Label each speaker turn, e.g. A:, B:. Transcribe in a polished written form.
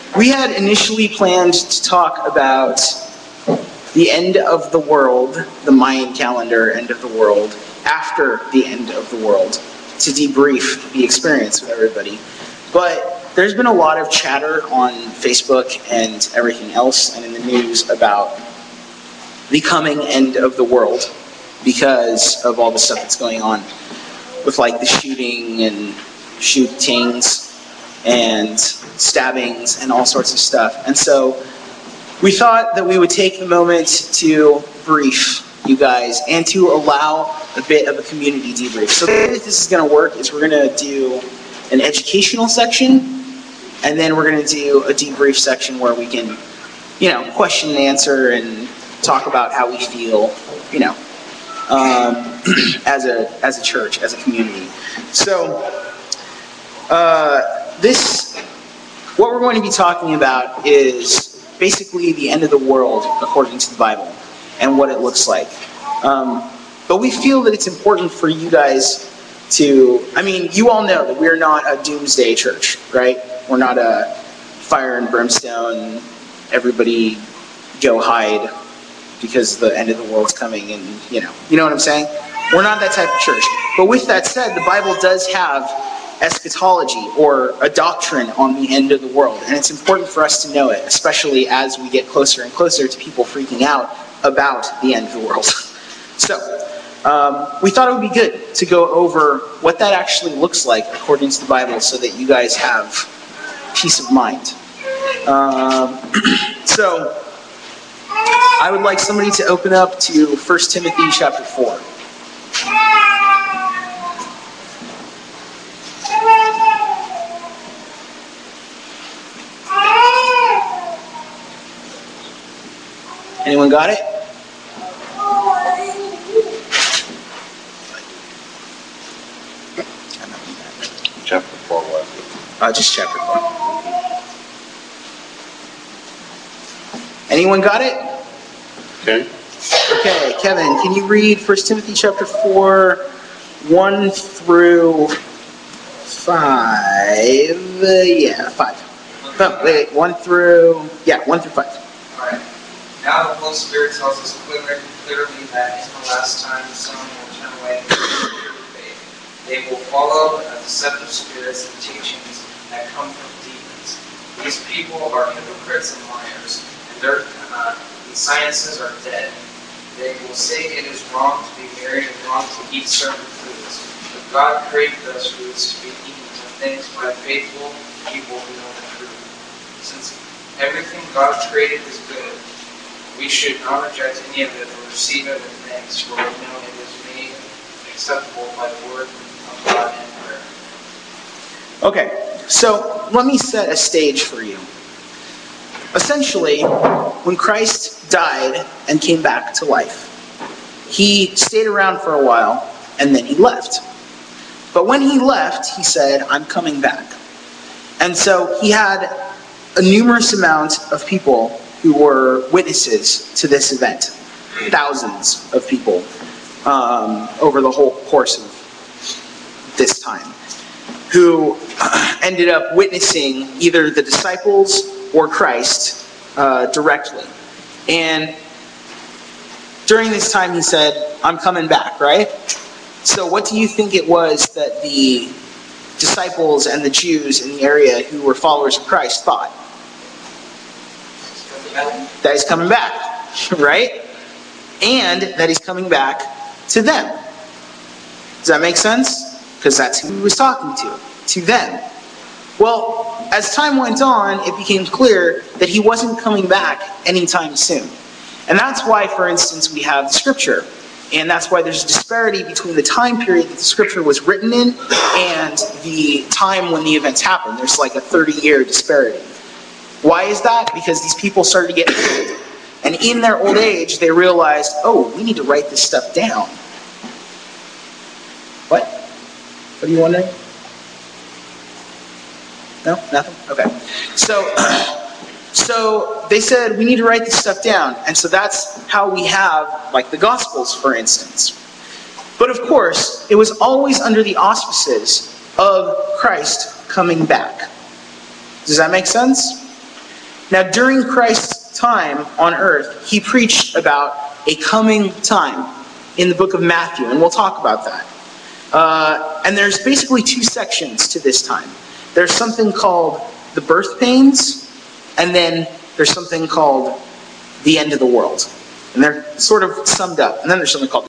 A: We had initially planned to talk about the end of the world, the Mayan calendar end of the world, after the end of the world, to debrief the experience with everybody. But there's been a lot of chatter on Facebook and everything else and in the news about the coming end of the world because of all the stuff that's going on with like the shooting and shootings and stabbings and all sorts of stuff. And so we thought that we would take the moment to brief you guys and to allow a bit of a community debrief. So the way that this is going to work is we're going to do an educational section, and then we're going to do a debrief section where we can, question and answer and talk about how we feel, as a church, as a community. So what we're going to be talking about is basically the end of the world according to the Bible and what it looks like. But we feel that it's important for you guys to, you all know that we're not a doomsday church, right? We're not a fire and brimstone, everybody go hide because the end of the world's coming and, you know what I'm saying? We're not that type of church. But with that said, the Bible does have eschatology, or a doctrine on the end of the world. And it's important for us to know it, especially as we get closer and closer to people freaking out about the end of the world. So, we thought it would be good to go over what that actually looks like according to the Bible so that you guys have peace of mind. So, I would like somebody to open up to 1 Timothy chapter 4. Anyone got it?
B: Chapter 4 what?
A: Just chapter 4. Anyone got it?
B: Okay.
A: Okay, Kevin, can you read 1 Timothy chapter 4, 1 through 5? 5. No, wait, 1 through 5.
C: Alright. Now the Holy Spirit tells us clearly that in the last time some will turn away from the faith. They will follow deceptive spirits and teachings that come from demons. These people are hypocrites and liars, and their sciences are dead. They will say it is wrong to be married and wrong to eat certain foods. But God created those foods to be eaten to things by faithful people who know the truth. Since everything God created is good, we should not reject any of it or receive it with thanks, for we know it is made acceptable by the word of God and prayer.
A: Okay, so let me set a stage for you. Essentially, when Christ died and came back to life, he stayed around for a while and then he left. But when he left, he said, I'm coming back. And so he had a numerous amount of people who were witnesses to this event. Thousands of people over the whole course of this time, who ended up witnessing either the disciples or Christ directly. And during this time he said, I'm coming back, right? So what do you think it was that the disciples and the Jews in the area who were followers of Christ thought? That he's coming back, right? And that he's coming back to them. Does that make sense? Because that's who he was talking to them. Well, as time went on, it became clear that he wasn't coming back anytime soon. And that's why, for instance, we have the scripture. And that's why there's a disparity between the time period that the scripture was written in and the time when the events happened. There's like a 30-year disparity. Why is that? Because these people started to get old. And in their old age, they realized, oh, we need to write this stuff down. What? What are you wondering? No? Nothing? Okay. So they said, we need to write this stuff down. And so that's how we have, like, the Gospels, for instance. But of course, it was always under the auspices of Christ coming back. Does that make sense? Now, during Christ's time on earth, he preached about a coming time in the book of Matthew, and we'll talk about that. And there's basically two sections to this time. There's something called the birth pains, and then there's something called the end of the world. And they're sort of summed up. And then there's something called